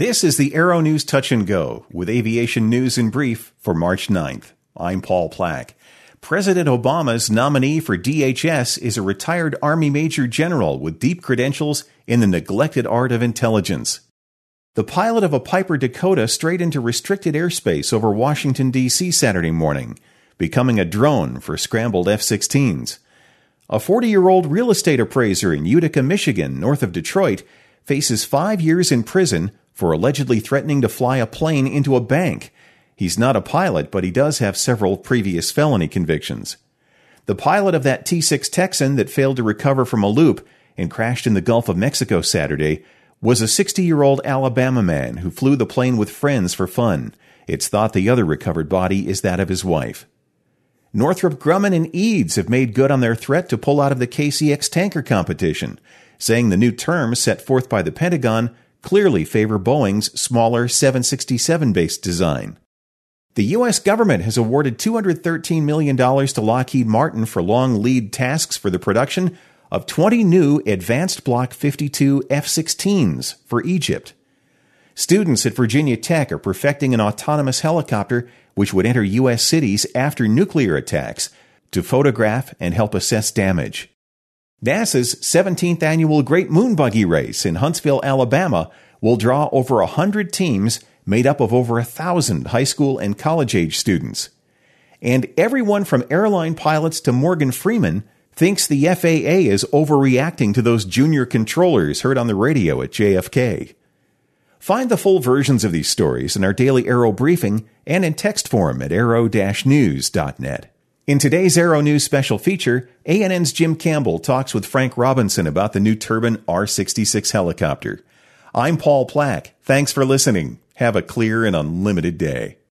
This is the Aero News Touch and Go with aviation news in brief for March 9th. I'm Paul Plack. President Obama's nominee for DHS is a retired Army Major General with deep credentials in the neglected art of intelligence. The pilot of a Piper Dakota strayed into restricted airspace over Washington, D.C. Saturday morning, becoming a drone for scrambled F-16s. A 40-year-old real estate appraiser in Utica, Michigan, north of Detroit, faces 5 years in prison for allegedly threatening to fly a plane into a bank. He's not a pilot, but he does have several previous felony convictions. The pilot of that T-6 Texan that failed to recover from a loop and crashed in the Gulf of Mexico Saturday was a 60-year-old Alabama man who flew the plane with friends for fun. It's thought the other recovered body is that of his wife. Northrop Grumman and Eads have made good on their threat to pull out of the KC-X tanker competition, saying the new terms set forth by the Pentagon clearly favor Boeing's smaller 767-based design. The U.S. government has awarded $213 million to Lockheed Martin for long lead tasks for the production of 20 new Advanced Block 52 F-16s for Egypt. Students at Virginia Tech are perfecting an autonomous helicopter which would enter U.S. cities after nuclear attacks to photograph and help assess damage. NASA's 17th annual Great Moon Buggy Race in Huntsville, Alabama will draw over 100 teams made up of over 1,000 high school and college-age students. And everyone from airline pilots to Morgan Freeman thinks the FAA is overreacting to those junior controllers heard on the radio at JFK. Find the full versions of these stories in our daily Aero briefing and in text form at aero-news.net. In today's Aero News special feature, ANN's Jim Campbell talks with Frank Robinson about the new Turbine R-66 helicopter. I'm Paul Plack. Thanks for listening. Have a clear and unlimited day.